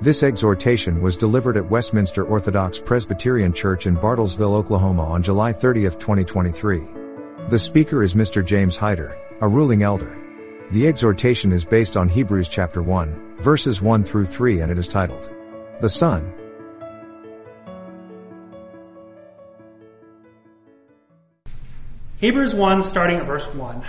This exhortation was delivered at Westminster Orthodox Presbyterian Church in Bartlesville, Oklahoma on July 30, 2023. The speaker is Mr. James Hyder, a ruling elder. The exhortation is based on Hebrews chapter 1, verses 1 through 3, and it is titled, The Son. Hebrews 1, starting at verse 1.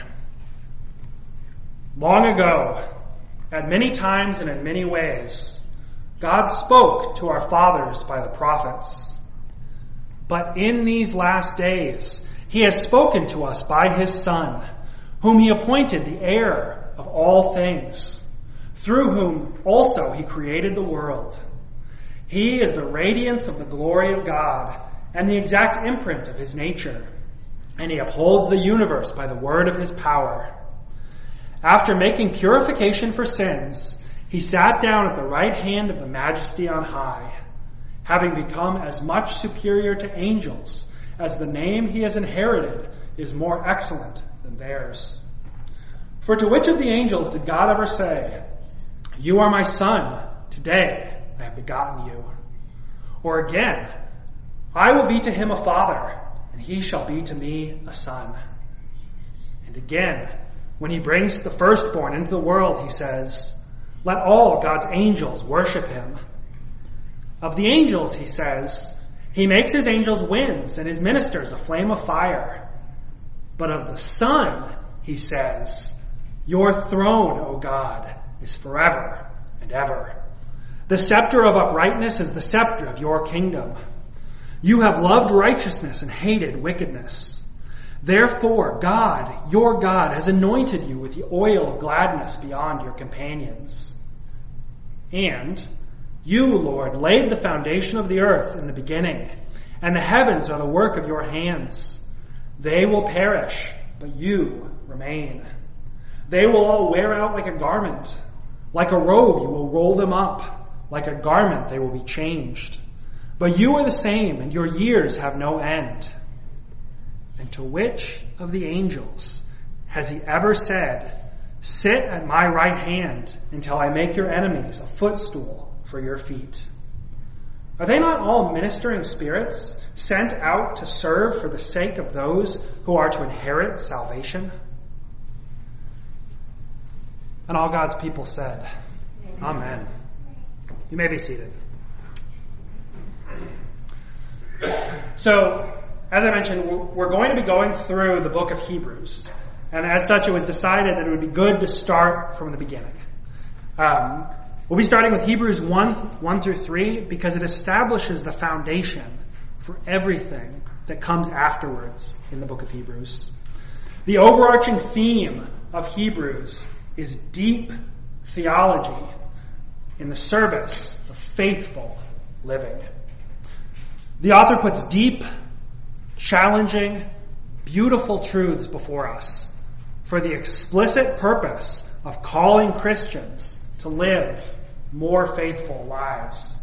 Long ago, at many times and in many ways, God spoke to our fathers by the prophets. But in these last days, He has spoken to us by His Son, whom He appointed the heir of all things, through whom also He created the world. He is the radiance of the glory of God and the exact imprint of His nature, and He upholds the universe by the word of His power. After making purification for sins, He sat down at the right hand of the Majesty on high, having become as much superior to angels as the name He has inherited is more excellent than theirs. For to which of the angels did God ever say, "You are my son, today I have begotten you"? Or again, "I will be to him a father, and he shall be to me a son"? And again, when He brings the firstborn into the world, He says, "Let all God's angels worship Him." Of the angels, He says, "He makes His angels winds and His ministers a flame of fire." But of the Son, He says, "Your throne, O God, is forever and ever. The scepter of uprightness is the scepter of your kingdom. You have loved righteousness and hated wickedness. Therefore, God, your God, has anointed you with the oil of gladness beyond your companions. And you, Lord, laid the foundation of the earth in the beginning, and the heavens are the work of your hands. They will perish, but you remain. They will all wear out like a garment. Like a robe, you will roll them up. Like a garment, they will be changed. But you are the same, and your years have no end. And to which of the angels has He ever said, "Sit at my right hand until I make your enemies a footstool for your feet"? Are they not all ministering spirits sent out to serve for the sake of those who are to inherit salvation? And all God's people said, Amen. You may be seated. So, as I mentioned, we're going to be going through the book of Hebrews. And as such, it was decided that it would be good to start from the beginning. We'll be starting with Hebrews 1 through 3 because it establishes the foundation for everything that comes afterwards in the book of Hebrews. The overarching theme of Hebrews is deep theology in the service of faithful living. The author puts deep, challenging, beautiful truths before us for the explicit purpose of calling Christians to live more faithful lives.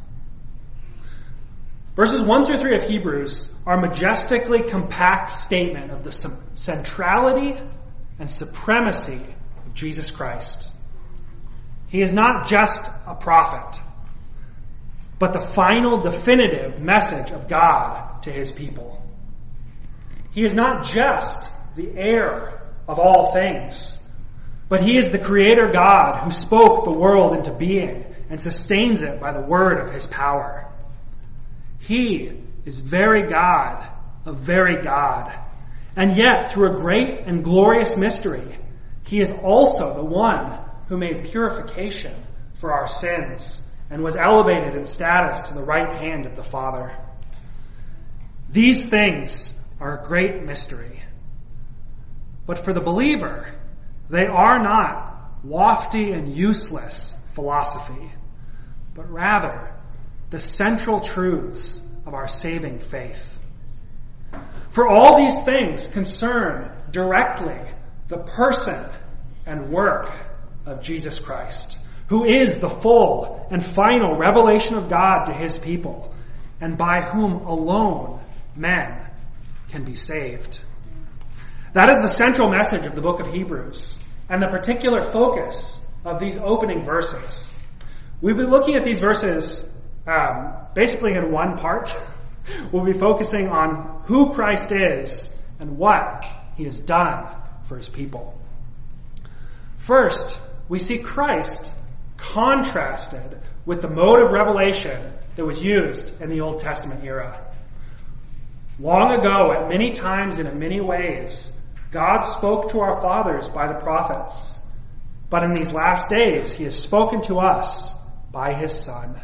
Verses 1 through 3 of Hebrews are a majestically compact statement of the centrality and supremacy of Jesus Christ. He is not just a prophet, but the final definitive message of God to His people. He is not just the heir of all things, but He is the Creator God who spoke the world into being and sustains it by the word of His power. He is very God of very God. And yet, through a great and glorious mystery, He is also the one who made purification for our sins and was elevated in status to the right hand of the Father. These things are a great mystery. But for the believer, they are not lofty and useless philosophy, but rather the central truths of our saving faith. For all these things concern directly the person and work of Jesus Christ, who is the full and final revelation of God to His people, and by whom alone men can be saved. That is the central message of the book of Hebrews, and the particular focus of these opening verses. We've been looking at these verses basically in one part. We'll be focusing on who Christ is and what he has done for his people. First, we see Christ contrasted with the mode of revelation that was used in the Old Testament era. Long ago, at many times and in many ways, God spoke to our fathers by the prophets. But in these last days, he has spoken to us by his Son.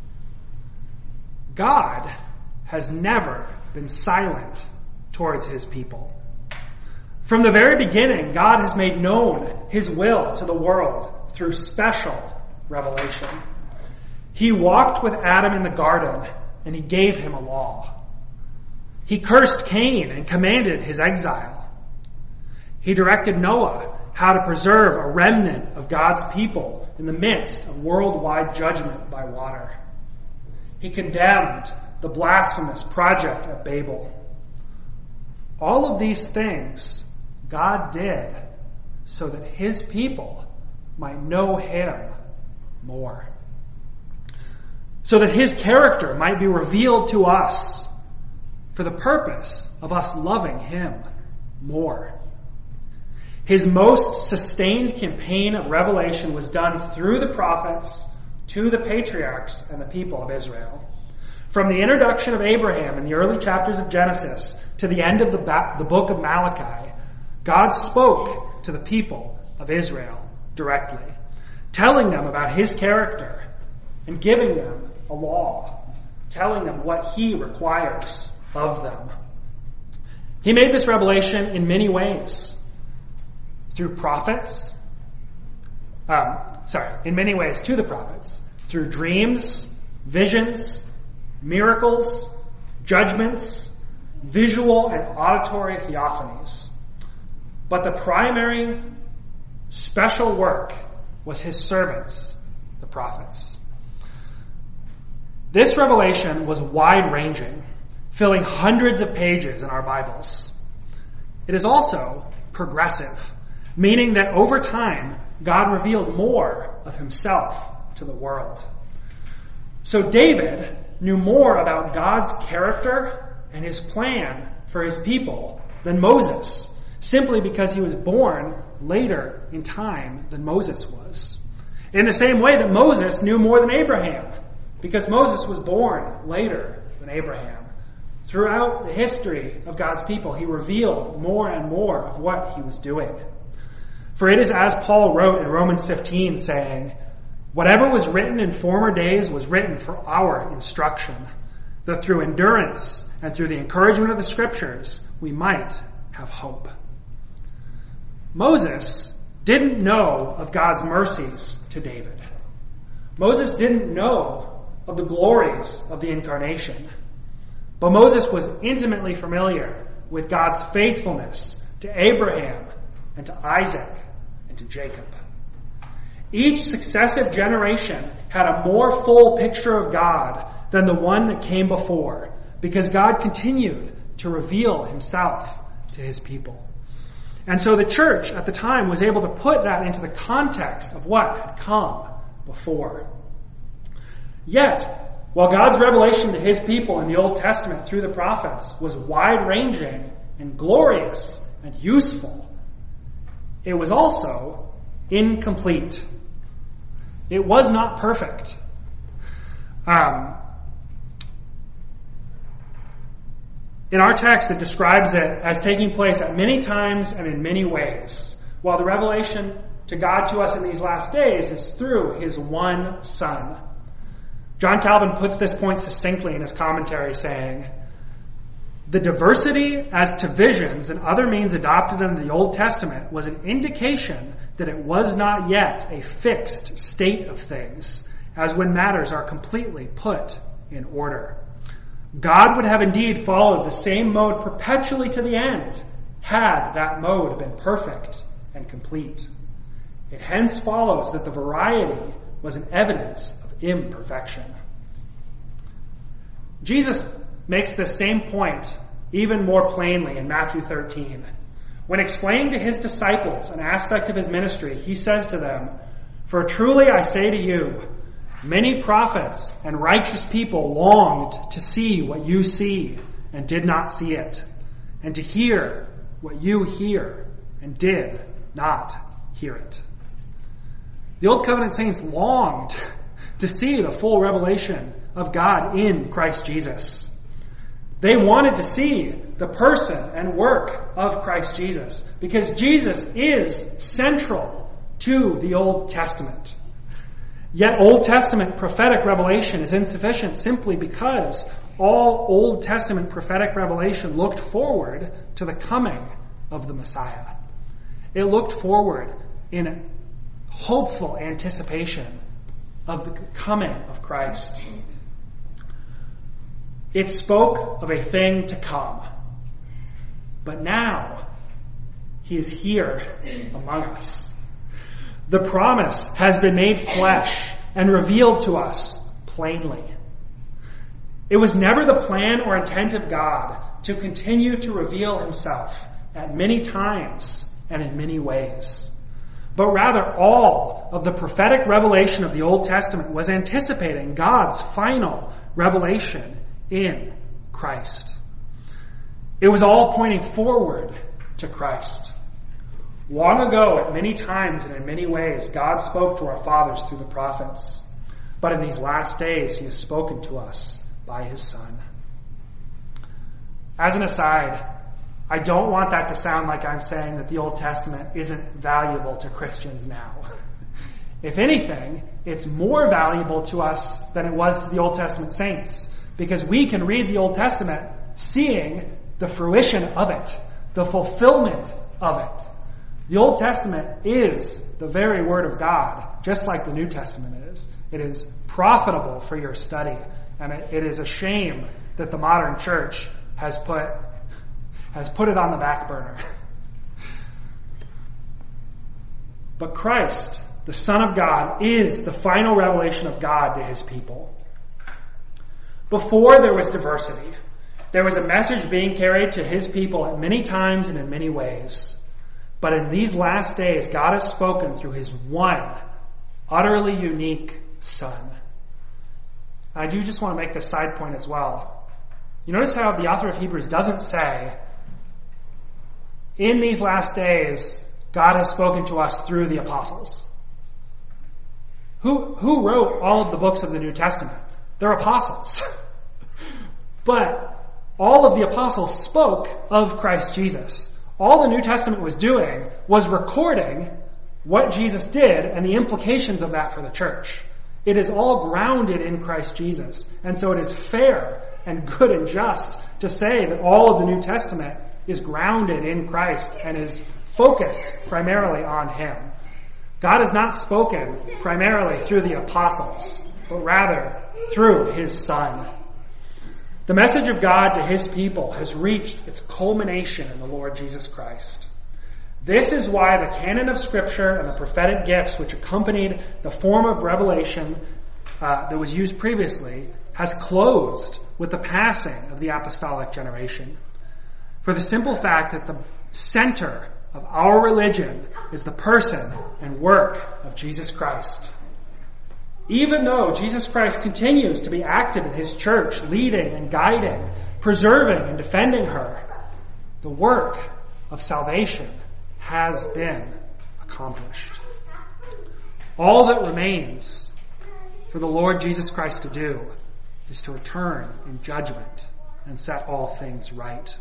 God has never been silent towards his people. From the very beginning, God has made known his will to the world through special revelation. He walked with Adam in the garden, and he gave him a law. He cursed Cain and commanded his exile. He directed Noah how to preserve a remnant of God's people in the midst of worldwide judgment by water. He condemned the blasphemous project at Babel. All of these things God did so that his people might know him more. So that his character might be revealed to us for the purpose of us loving him more. His most sustained campaign of revelation was done through the prophets to the patriarchs and the people of Israel. From the introduction of Abraham in the early chapters of Genesis to the end of the book of Malachi, God spoke to the people of Israel directly, telling them about his character and giving them a law, telling them what he requires of them. He made this revelation in many ways. Through prophets, in many ways to the prophets, through dreams, visions, miracles, judgments, visual and auditory theophanies. But the primary special work was his servants, the prophets. This revelation was wide-ranging, filling hundreds of pages in our Bibles. It is also progressive, meaning that over time, God revealed more of himself to the world. So David knew more about God's character and his plan for his people than Moses, simply because he was born later in time than Moses was. In the same way that Moses knew more than Abraham, because Moses was born later than Abraham. Throughout the history of God's people, he revealed more and more of what he was doing. For it is as Paul wrote in Romans 15, saying, "Whatever was written in former days was written for our instruction, that through endurance and through the encouragement of the Scriptures we might have hope." Moses didn't know of God's mercies to David. Moses didn't know of the glories of the incarnation. But Moses was intimately familiar with God's faithfulness to Abraham and to Isaac and to Jacob. Each successive generation had a more full picture of God than the one that came before, because God continued to reveal himself to his people. And so the church at the time was able to put that into the context of what had come before. Yet, while God's revelation to his people in the Old Testament through the prophets was wide-ranging and glorious and useful, it was also incomplete. It was not perfect. In our text, it describes it as taking place at many times and in many ways, while the revelation to God to us in these last days is through his one Son. John Calvin puts this point succinctly in his commentary, saying, "The diversity as to visions and other means adopted in the Old Testament was an indication that it was not yet a fixed state of things, as when matters are completely put in order. God would have indeed followed the same mode perpetually to the end, had that mode been perfect and complete. It hence follows that the variety was an evidence of imperfection." Jesus makes the same point even more plainly in Matthew 13. When explaining to his disciples an aspect of his ministry, he says to them, "For truly I say to you, Many prophets and righteous people longed to see what you see and did not see it, and to hear what you hear and did not hear it. The Old Covenant saints longed to see the full revelation of God in Christ Jesus. They wanted to see the person and work of Christ Jesus because Jesus is central to the Old Testament. Yet Old Testament prophetic revelation is insufficient simply because all Old Testament prophetic revelation looked forward to the coming of the Messiah. It looked forward in hopeful anticipation of the coming of Christ. It spoke of a thing to come. But now, he is here among us. The promise has been made flesh and revealed to us plainly. It was never the plan or intent of God to continue to reveal himself at many times and in many ways. But rather, all of the prophetic revelation of the Old Testament was anticipating God's final revelation in Christ. It was all pointing forward to Christ. Long ago, at many times and in many ways, God spoke to our fathers through the prophets. But in these last days, he has spoken to us by his Son. As an aside, I don't want that to sound like I'm saying that the Old Testament isn't valuable to Christians now. If anything, it's more valuable to us than it was to the Old Testament saints, because we can read the Old Testament seeing the fruition of it, the fulfillment of it. The Old Testament is the very Word of God, just like the New Testament is. It is profitable for your study, and it is a shame that the modern church has put it on the back burner. But Christ, the Son of God, is the final revelation of God to his people. Before there was diversity, there was a message being carried to his people at many times and in many ways. But in these last days, God has spoken through his one, utterly unique Son. I do just want to make this side point as well. You notice how the author of Hebrews doesn't say, in these last days, God has spoken to us through the apostles. Who wrote all of the books of the New Testament? They're apostles. But all of the apostles spoke of Christ Jesus. All the New Testament was doing was recording what Jesus did and the implications of that for the church. It is all grounded in Christ Jesus. And so it is fair and good and just to say that all of the New Testament is grounded in Christ and is focused primarily on him. God has not spoken primarily through the apostles, but rather through his Son. The message of God to his people has reached its culmination in the Lord Jesus Christ. This is why the canon of Scripture and the prophetic gifts which accompanied the form of revelation that was used previously has closed with the passing of the apostolic generation. For the simple fact that the center of our religion is the person and work of Jesus Christ. Even though Jesus Christ continues to be active in his church, leading and guiding, preserving and defending her, the work of salvation has been accomplished. All that remains for the Lord Jesus Christ to do is to return in judgment and set all things right.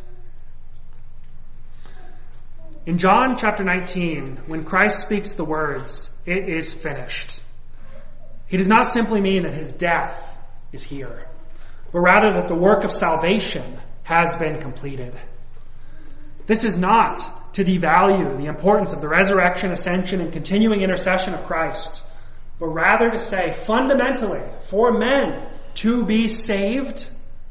In John chapter 19, when Christ speaks the words, "It is finished," he does not simply mean that his death is here, but rather that the work of salvation has been completed. This is not to devalue the importance of the resurrection, ascension, and continuing intercession of Christ, but rather to say fundamentally, for men to be saved,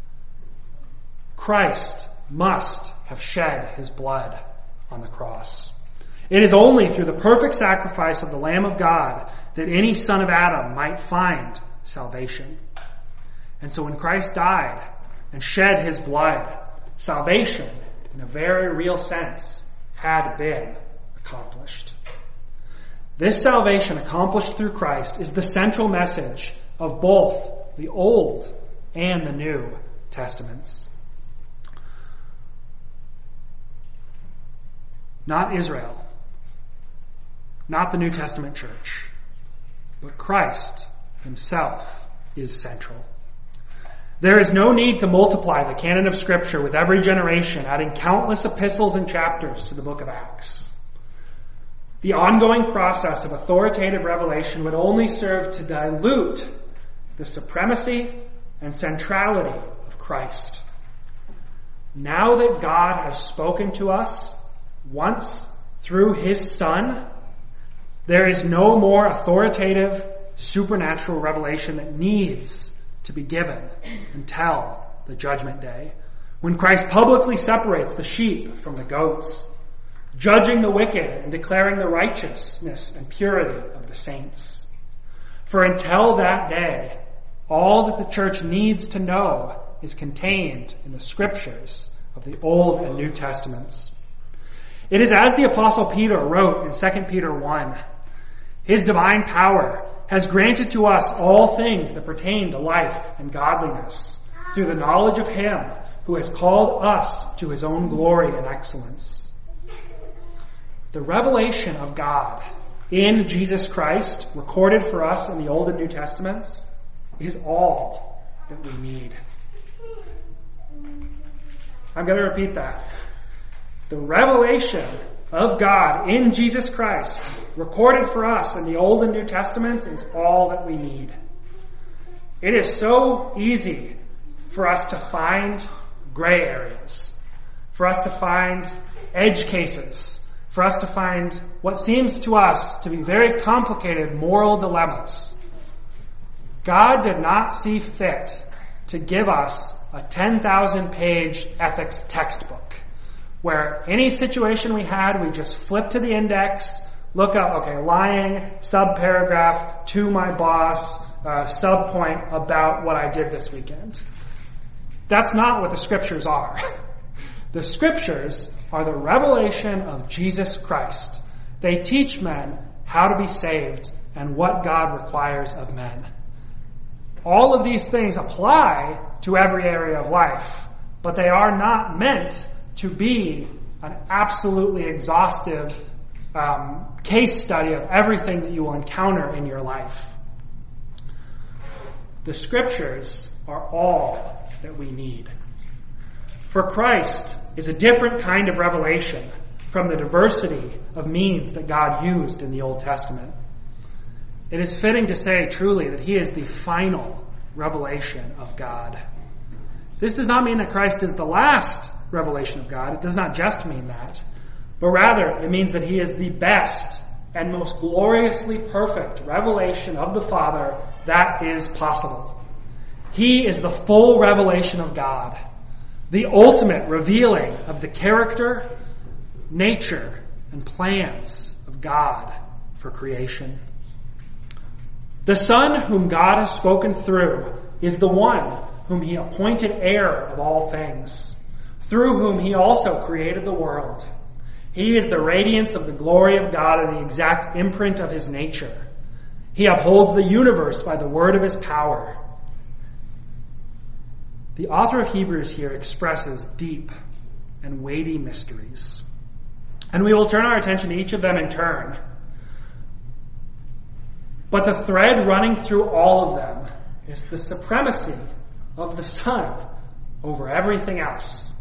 Christ must have shed his blood on the cross. It is only through the perfect sacrifice of the Lamb of God that any son of Adam might find salvation. And so when Christ died and shed his blood, salvation, in a very real sense, had been accomplished. This salvation accomplished through Christ is the central message of both the Old and the New Testaments. Not Israel, not the New Testament church, but Christ himself is central. There is no need to multiply the canon of Scripture with every generation, adding countless epistles and chapters to the book of Acts. The ongoing process of authoritative revelation would only serve to dilute the supremacy and centrality of Christ. Now that God has spoken to us once through his Son, there is no more authoritative supernatural revelation that needs to be given until the judgment day, when Christ publicly separates the sheep from the goats, judging the wicked and declaring the righteousness and purity of the saints. For until that day, all that the church needs to know is contained in the Scriptures of the Old and New Testaments. It is as the Apostle Peter wrote in 2 Peter 1, his divine power has granted to us all things that pertain to life and godliness through the knowledge of him who has called us to his own glory and excellence. The revelation of God in Jesus Christ, recorded for us in the Old and New Testaments, is all that we need. I'm going to repeat that. The revelation of God in Jesus Christ, recorded for us in the Old and New Testaments, is all that we need. It is so easy for us to find gray areas, for us to find edge cases, for us to find what seems to us to be very complicated moral dilemmas. God did not see fit to give us a 10,000-page ethics textbook, where any situation we had, we just flip to the index, look up, okay, lying, subparagraph, to my boss, subpoint about what I did this weekend. That's not what the Scriptures are. The Scriptures are the revelation of Jesus Christ. They teach men how to be saved and what God requires of men. All of these things apply to every area of life, but they are not meant to be an absolutely exhaustive case study of everything that you will encounter in your life. The Scriptures are all that we need. For Christ is a different kind of revelation from the diversity of means that God used in the Old Testament. It is fitting to say truly that he is the final revelation of God. This does not mean that Christ is the last revelation of God. It does not just mean that, but rather it means that he is the best and most gloriously perfect revelation of the Father that is possible. He is the full revelation of God, the ultimate revealing of the character, nature, and plans of God for creation. The Son whom God has spoken through is the one whom he appointed heir of all things, through whom he also created the world. He is the radiance of the glory of God and the exact imprint of his nature. He upholds the universe by the word of his power. The author of Hebrews here expresses deep and weighty mysteries, and we will turn our attention to each of them in turn. But the thread running through all of them is the supremacy of the Son over everything else.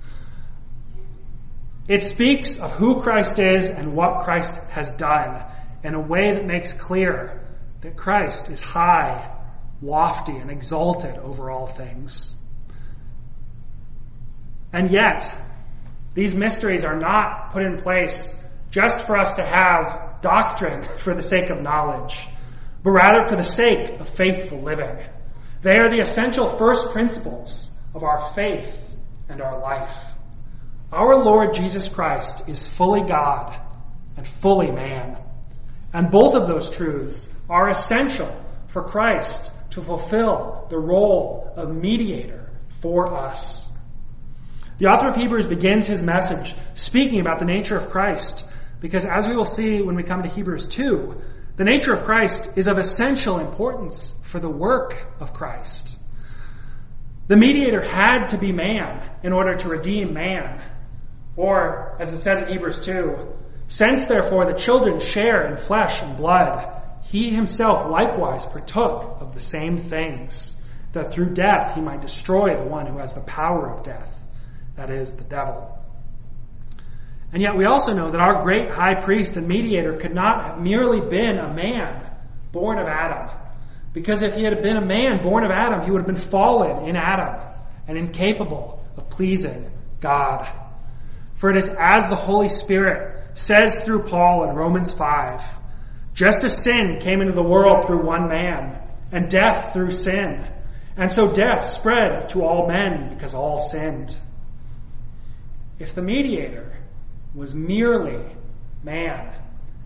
It speaks of who Christ is and what Christ has done in a way that makes clear that Christ is high, lofty, and exalted over all things. And yet, these mysteries are not put in place just for us to have doctrine for the sake of knowledge, but rather for the sake of faithful living. They are the essential first principles of our faith and our life. Our Lord Jesus Christ is fully God and fully man. And both of those truths are essential for Christ to fulfill the role of mediator for us. The author of Hebrews begins his message speaking about the nature of Christ, because as we will see when we come to Hebrews 2, The nature of Christ is of essential importance for the work of Christ. The mediator had to be man in order to redeem man. Or, as it says in Hebrews 2, since therefore the children share in flesh and blood, he himself likewise partook of the same things, that through death he might destroy the one who has the power of death, that is, the devil. And yet we also know that our great high priest and mediator could not have merely been a man born of Adam. Because if he had been a man born of Adam, he would have been fallen in Adam and incapable of pleasing God. For it is as the Holy Spirit says through Paul in Romans 5, just as sin came into the world through one man, and death through sin, and so death spread to all men because all sinned. If the mediator was merely man,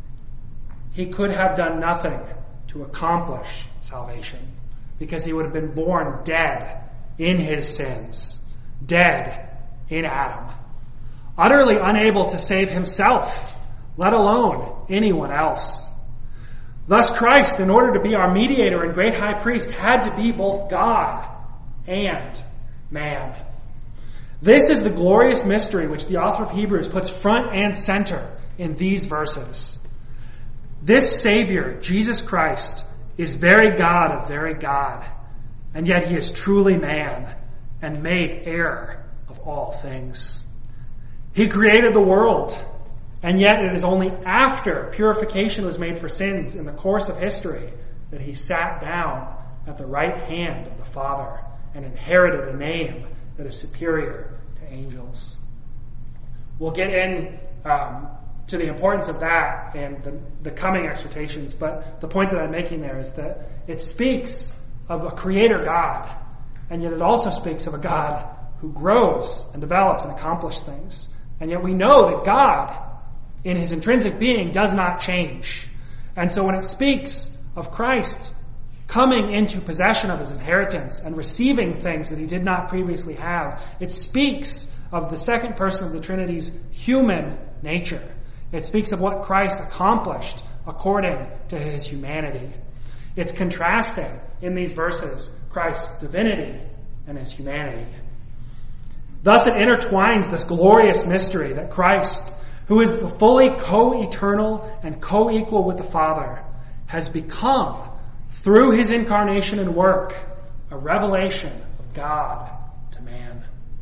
he could have done nothing to accomplish salvation, because he would have been born dead in his sins, dead in Adam, utterly unable to save himself, let alone anyone else. Thus Christ, in order to be our mediator and great high priest, had to be both God and man. This is the glorious mystery which the author of Hebrews puts front and center in these verses. This Savior, Jesus Christ, is very God of very God, and yet he is truly man and made heir of all things. He created the world, and yet it is only after purification was made for sins in the course of history that he sat down at the right hand of the Father and inherited a name that is superior to angels. We'll get in to the importance of that in the coming exhortations, but the point that I'm making there is that it speaks of a creator God, and yet it also speaks of a God who grows and develops and accomplishes things. And yet we know that God, in his intrinsic being, does not change. And so when it speaks of Christ coming into possession of his inheritance and receiving things that he did not previously have, it speaks of the second person of the Trinity's human nature. It speaks of what Christ accomplished according to his humanity. It's contrasting in these verses Christ's divinity and his humanity. Thus it intertwines this glorious mystery that Christ, who is fully co-eternal and co-equal with the Father, has become, through his incarnation and work, a revelation of God to man.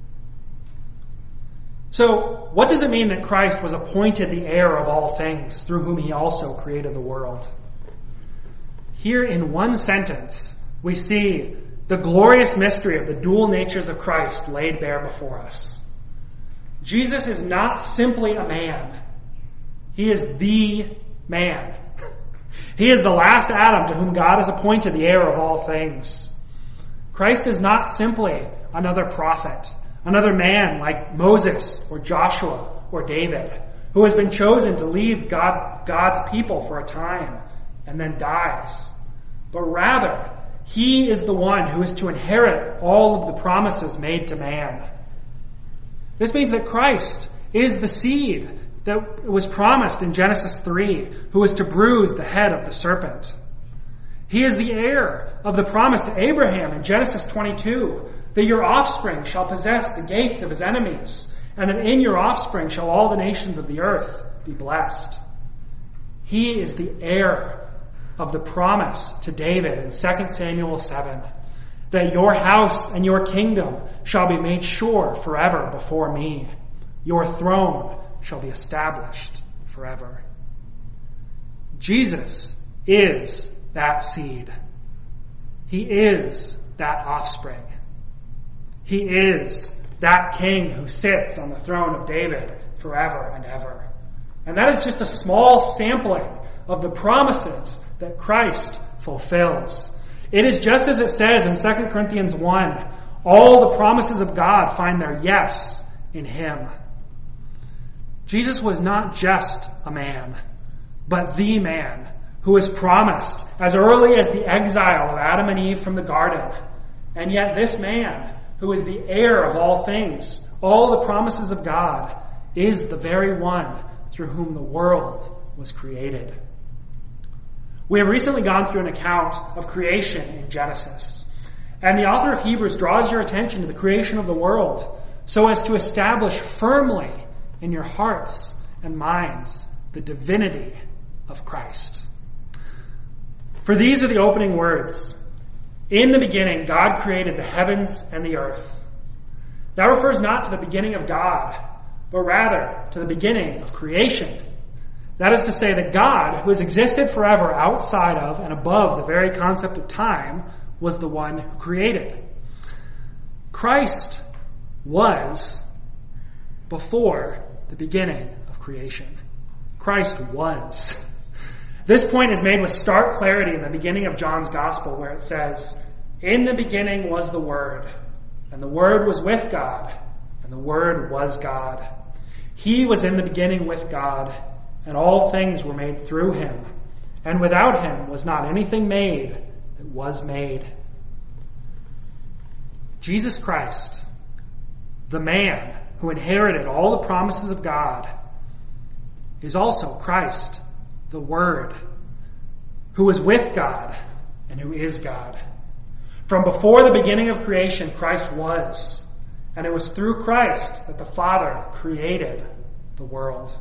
So, what does it mean that Christ was appointed the heir of all things, through whom he also created the world? Here in one sentence, we see the glorious mystery of the dual natures of Christ laid bare before us. Jesus is not simply a man. He is the man. He is the last Adam to whom God has appointed the heir of all things. Christ is not simply another prophet, another man like Moses or Joshua or David, who has been chosen to lead God's people for a time and then dies. But rather, he is the one who is to inherit all of the promises made to man. This means that Christ is the seed that was promised in Genesis 3, who is to bruise the head of the serpent. He is the heir of the promise to Abraham in Genesis 22, that your offspring shall possess the gates of his enemies, and that in your offspring shall all the nations of the earth be blessed. He is the heir of the promise to David in 2 Samuel 7, that your house and your kingdom shall be made sure forever before me. Your throne shall be established forever. Jesus is that seed. He is that offspring. He is that king who sits on the throne of David forever and ever. And that is just a small sampling of the promises that Christ fulfills. It is just as it says in 2 Corinthians 1, all the promises of God find their yes in him. Jesus was not just a man, but the man who was promised as early as the exile of Adam and Eve from the garden. And yet this man, who is the heir of all things, all the promises of God, is the very one through whom the world was created. We have recently gone through an account of creation in Genesis, and the author of Hebrews draws your attention to the creation of the world so as to establish firmly in your hearts and minds the divinity of Christ. For these are the opening words. In the beginning, God created the heavens and the earth. That refers not to the beginning of God, but rather to the beginning of creation. That is to say that God, who has existed forever outside of and above the very concept of time, was the one who created. Christ was before the beginning of creation. Christ was. This point is made with stark clarity in the beginning of John's Gospel, where it says, "In the beginning was the Word, and the Word was with God, and the Word was God. He was in the beginning with God, and all things were made through him, and without him was not anything made that was made." Jesus Christ, the man who inherited all the promises of God, is also Christ, the Word, who was with God and who is God. From before the beginning of creation, Christ was, and it was through Christ that the Father created the world.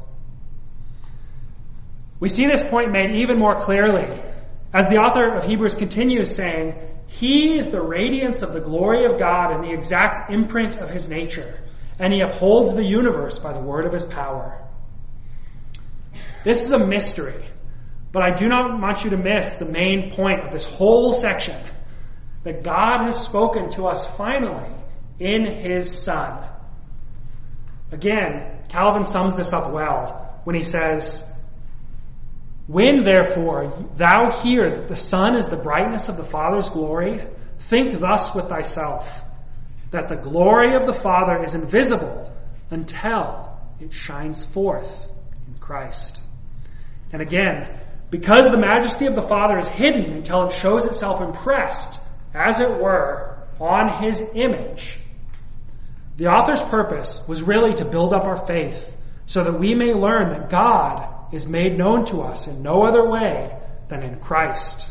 We see this point made even more clearly as the author of Hebrews continues saying, "He is the radiance of the glory of God and the exact imprint of his nature, and he upholds the universe by the word of his power." This is a mystery, but I do not want you to miss the main point of this whole section, that God has spoken to us finally in his Son. Again, Calvin sums this up well when he says, "When therefore thou hear that the Son is the brightness of the Father's glory, think thus with thyself, that the glory of the Father is invisible until it shines forth in Christ." And again, because the majesty of the Father is hidden until it shows itself impressed, as it were, on his image, the author's purpose was really to build up our faith so that we may learn that God is made known to us in no other way than in Christ.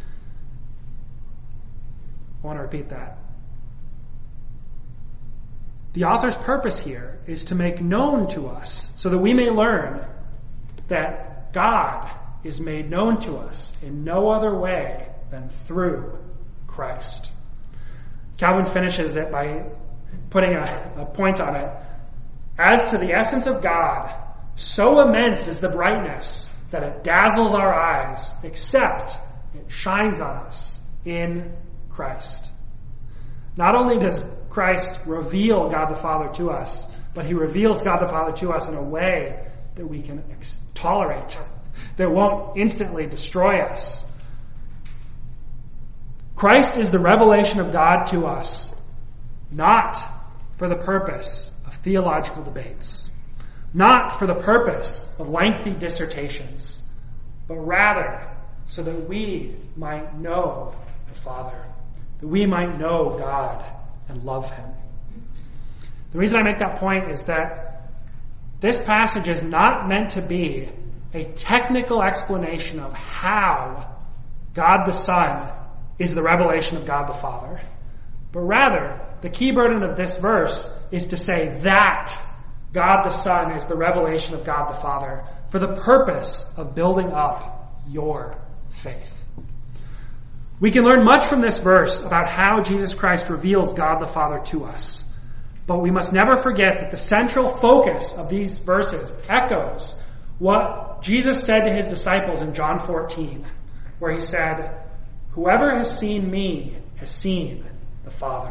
I want to repeat that. The author's purpose here is to make known to us so that we may learn that God is made known to us in no other way than through Christ. Calvin finishes it by putting a point on it. "As to the essence of God, so immense is the brightness that it dazzles our eyes, except it shines on us in Christ." Not only does Christ reveal God the Father to us, but he reveals God the Father to us in a way that we can tolerate, that won't instantly destroy us. Christ is the revelation of God to us, not for the purpose of theological debates, not for the purpose of lengthy dissertations, but rather so that we might know the Father, that we might know God and love him. The reason I make that point is that this passage is not meant to be a technical explanation of how God the Son is the revelation of God the Father, but rather the key burden of this verse is to say that God the Son is the revelation of God the Father for the purpose of building up your faith. We can learn much from this verse about how Jesus Christ reveals God the Father to us. But we must never forget that the central focus of these verses echoes what Jesus said to his disciples in John 14, where he said, "Whoever has seen me has seen the Father."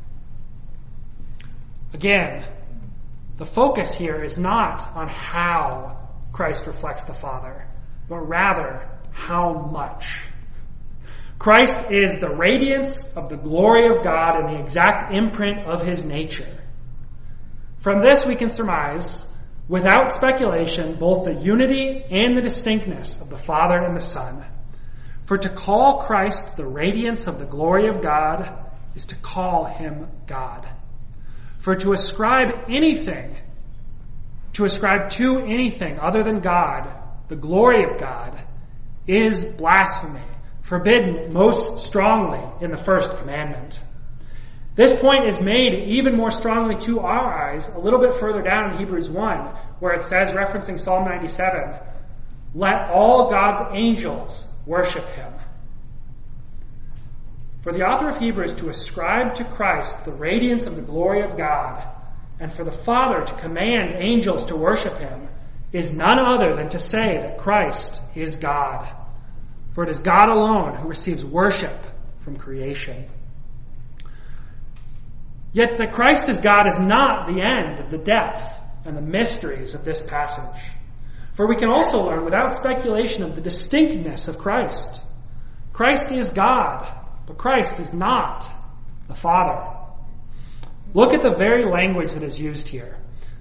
Again, the focus here is not on how Christ reflects the Father, but rather how much. Christ is the radiance of the glory of God and the exact imprint of his nature. From this we can surmise, without speculation, both the unity and the distinctness of the Father and the Son. For to call Christ the radiance of the glory of God is to call him God. For to ascribe to anything other than God, the glory of God, is blasphemy, forbidden most strongly in the first commandment. This point is made even more strongly to our eyes a little bit further down in Hebrews 1, where it says, referencing Psalm 97, "Let all God's angels worship him." For the author of Hebrews to ascribe to Christ the radiance of the glory of God, and for the Father to command angels to worship him, is none other than to say that Christ is God. For it is God alone who receives worship from creation. Yet that Christ is God is not the end of the depth and the mysteries of this passage. For we can also learn without speculation of the distinctness of Christ. Christ is God, but Christ is not the Father. Look at the very language that is used here.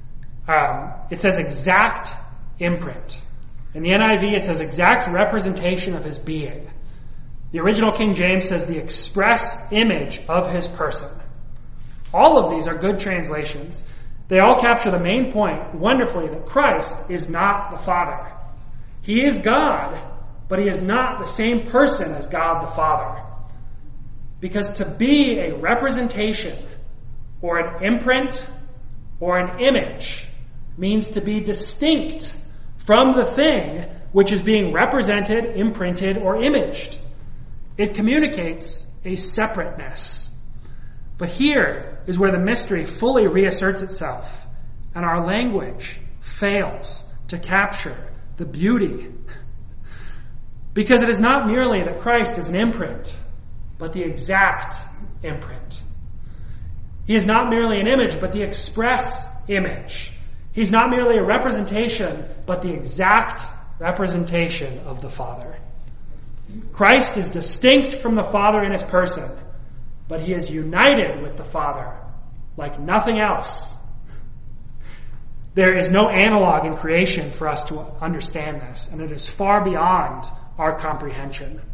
It says exact imprint. In the NIV, it says exact representation of his being. The original King James says the express image of his person. All of these are good translations. They all capture the main point wonderfully that Christ is not the Father. He is God, but he is not the same person as God the Father. Because to be a representation or an imprint or an image means to be distinct from the thing which is being represented, imprinted, or imaged. It communicates a separateness. But here is where the mystery fully reasserts itself, and our language fails to capture the beauty. Because it is not merely that Christ is an imprint, but the exact imprint. He is not merely an image, but the express image. He's not merely a representation, but the exact representation of the Father. Christ is distinct from the Father in his person, but he is united with the Father like nothing else. There is no analog in creation for us to understand this, and it is far beyond our comprehension.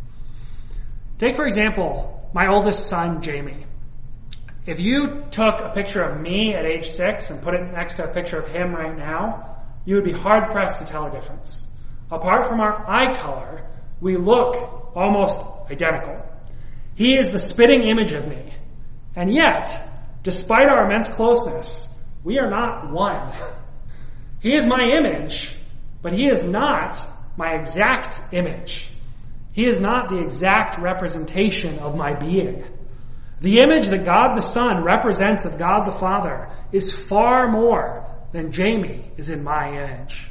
Take, for example, my oldest son, Jamie. If you took a picture of me at age 6 and put it next to a picture of him right now, you would be hard-pressed to tell a difference. Apart from our eye color, we look almost identical. He is the spitting image of me. And yet, despite our immense closeness, we are not one. He is my image, but he is not my exact image. He is not the exact representation of my being. The image that God the Son represents of God the Father is far more than Jamie is in my image.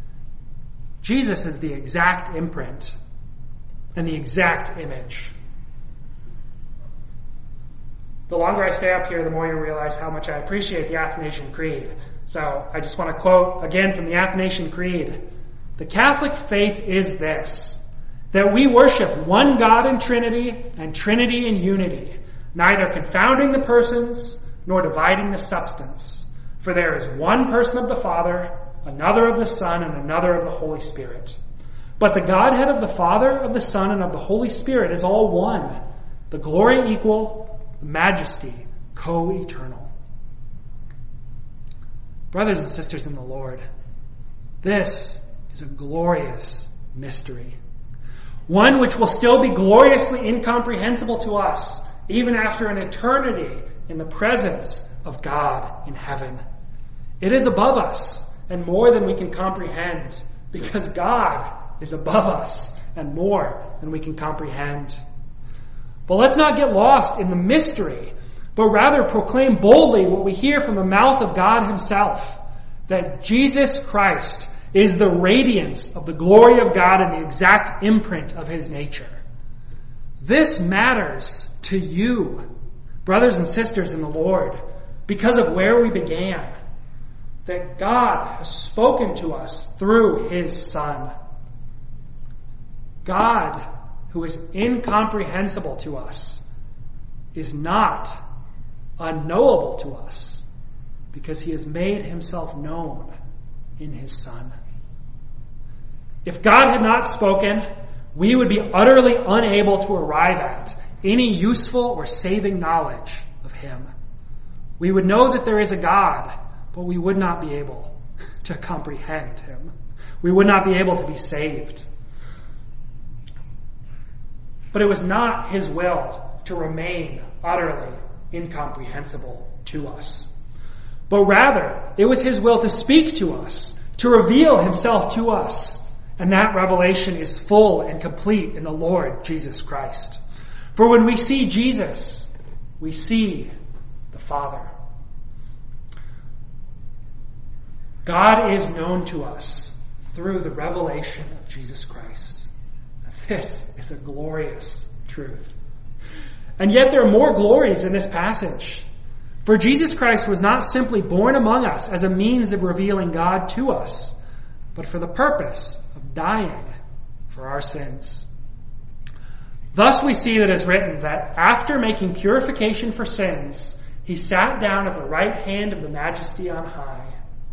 Jesus is the exact imprint and the exact image. The longer I stay up here, the more you realize how much I appreciate the Athanasian Creed. So I just want to quote again from the Athanasian Creed. The Catholic faith is this, that we worship one God in Trinity and Trinity in unity, neither confounding the persons nor dividing the substance. For there is one person of the Father, another of the Son, and another of the Holy Spirit. But the Godhead of the Father, of the Son, and of the Holy Spirit is all one, the glory equal, the majesty co-eternal. Brothers and sisters in the Lord, this is a glorious mystery. One which will still be gloriously incomprehensible to us, even after an eternity in the presence of God in heaven. It is above us and more than we can comprehend, because God is above us and more than we can comprehend. But let's not get lost in the mystery, but rather proclaim boldly what we hear from the mouth of God himself, that Jesus Christ is the radiance of the glory of God and the exact imprint of his nature. This matters to you, brothers and sisters in the Lord, because of where we began, that God has spoken to us through his Son. God, who is incomprehensible to us, is not unknowable to us because he has made himself known in his Son. If God had not spoken, we would be utterly unable to arrive at any useful or saving knowledge of him. We would know that there is a God, but we would not be able to comprehend him. We would not be able to be saved. But it was not his will to remain utterly incomprehensible to us. But rather, it was his will to speak to us, to reveal himself to us. And that revelation is full and complete in the Lord Jesus Christ. For when we see Jesus, we see the Father. God is known to us through the revelation of Jesus Christ. This is a glorious truth. And yet there are more glories in this passage. For Jesus Christ was not simply born among us as a means of revealing God to us, but for the purpose of dying for our sins. Thus we see that it is written that after making purification for sins, he sat down at the right hand of the Majesty on high.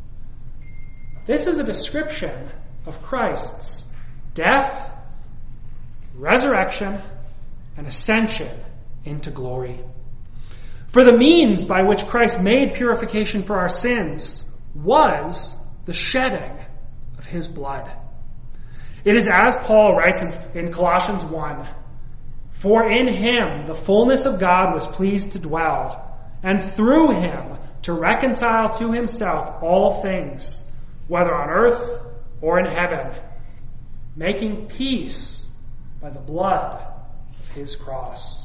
This is a description of Christ's death, resurrection, and ascension into glory. For the means by which Christ made purification for our sins was the shedding of his blood. It is as Paul writes in Colossians 1, "For in him the fullness of God was pleased to dwell, and through him to reconcile to himself all things, whether on earth or in heaven, making peace by the blood of his cross."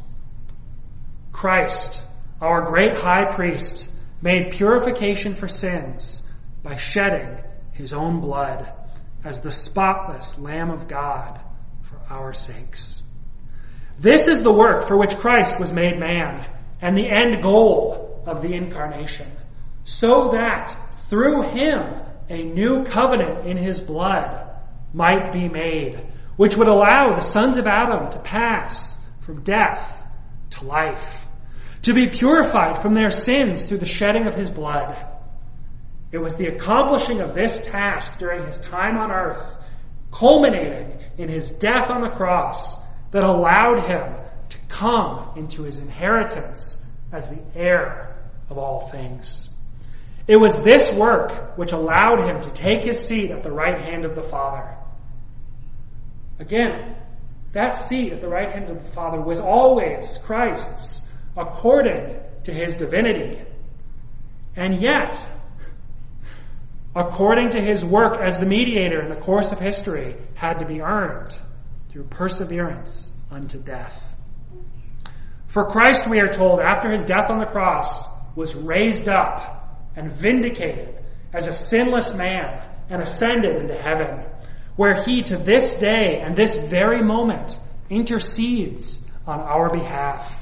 Christ, our great high priest, made purification for sins by shedding his own blood as the spotless Lamb of God for our sakes. This is the work for which Christ was made man and the end goal of the incarnation, so that through him a new covenant in his blood might be made, which would allow the sons of Adam to pass from death to life, to be purified from their sins through the shedding of his blood. It was the accomplishing of this task during his time on earth, culminating in his death on the cross, that allowed him to come into his inheritance as the heir of all things. It was this work which allowed him to take his seat at the right hand of the Father. Again, that seat at the right hand of the Father was always Christ's, according to his divinity. And yet, according to his work as the mediator in the course of history, had to be earned through perseverance unto death. For Christ, we are told, after his death on the cross, was raised up and vindicated as a sinless man and ascended into heaven, where he to this day and this very moment intercedes on our behalf.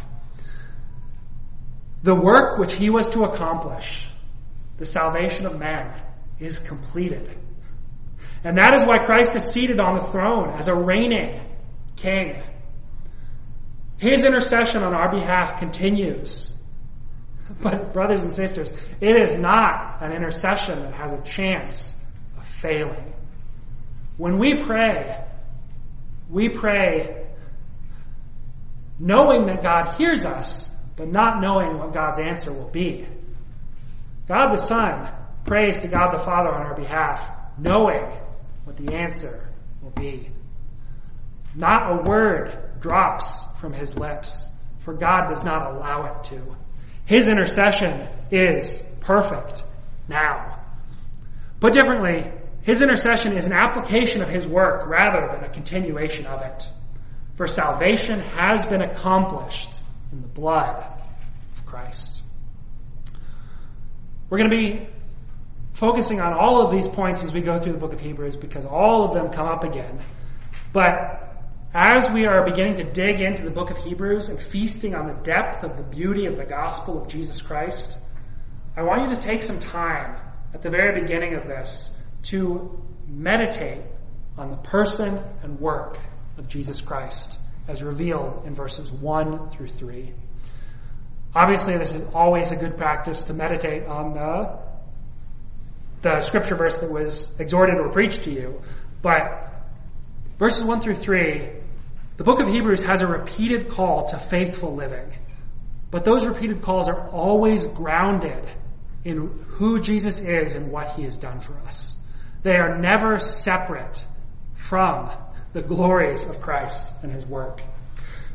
The work which he was to accomplish, the salvation of man, is completed. And that is why Christ is seated on the throne as a reigning king. His intercession on our behalf continues. But brothers and sisters, it is not an intercession that has a chance of failing. When we pray knowing that God hears us, but not knowing what God's answer will be. God the Son prays to God the Father on our behalf, knowing what the answer will be. Not a word drops from his lips, for God does not allow it to. His intercession is perfect now. Put differently, his intercession is an application of his work rather than a continuation of it. For salvation has been accomplished in the blood of Christ. We're going to be focusing on all of these points as we go through the book of Hebrews because all of them come up again. But as we are beginning to dig into the book of Hebrews and feasting on the depth of the beauty of the gospel of Jesus Christ, I want you to take some time at the very beginning of this to meditate on the person and work of Jesus Christ as revealed in verses 1 through 3. Obviously, this is always a good practice to meditate on the scripture verse that was exhorted or preached to you. But verses 1 through 3, the book of Hebrews has a repeated call to faithful living. But those repeated calls are always grounded in who Jesus is and what he has done for us. They are never separate from the glories of Christ and his work.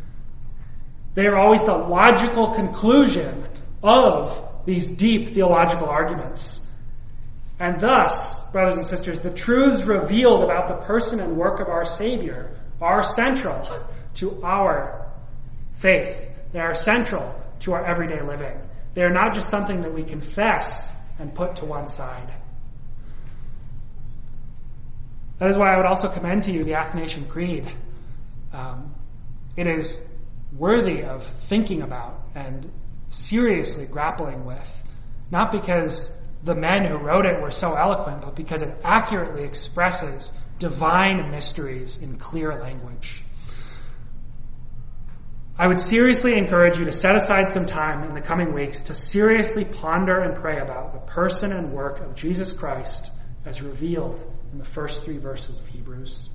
They are always the logical conclusion of these deep theological arguments. And thus, brothers and sisters, the truths revealed about the person and work of our Savior are central to our faith. They are central to our everyday living. They are not just something that we confess and put to one side. That is why I would also commend to you the Athanasian Creed. It is worthy of thinking about and seriously grappling with, not because the men who wrote it were so eloquent, but because it accurately expresses divine mysteries in clear language. I would seriously encourage you to set aside some time in the coming weeks to seriously ponder and pray about the person and work of Jesus Christ as revealed in the first 3 verses of Hebrews.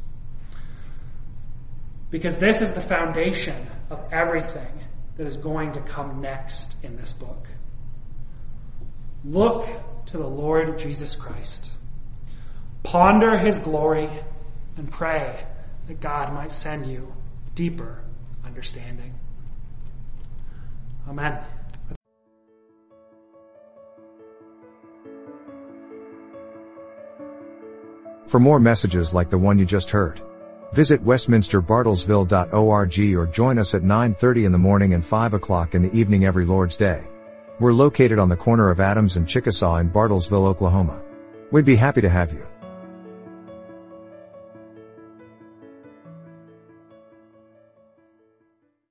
Because this is the foundation of everything that is going to come next in this book. Look to the Lord Jesus Christ. Ponder his glory and pray that God might send you deeper understanding. Amen. For more messages like the one you just heard, visit westminsterbartlesville.org or join us at 9:30 in the morning and 5 o'clock in the evening every Lord's Day. We're located on the corner of Adams and Chickasaw in Bartlesville, Oklahoma. We'd be happy to have you.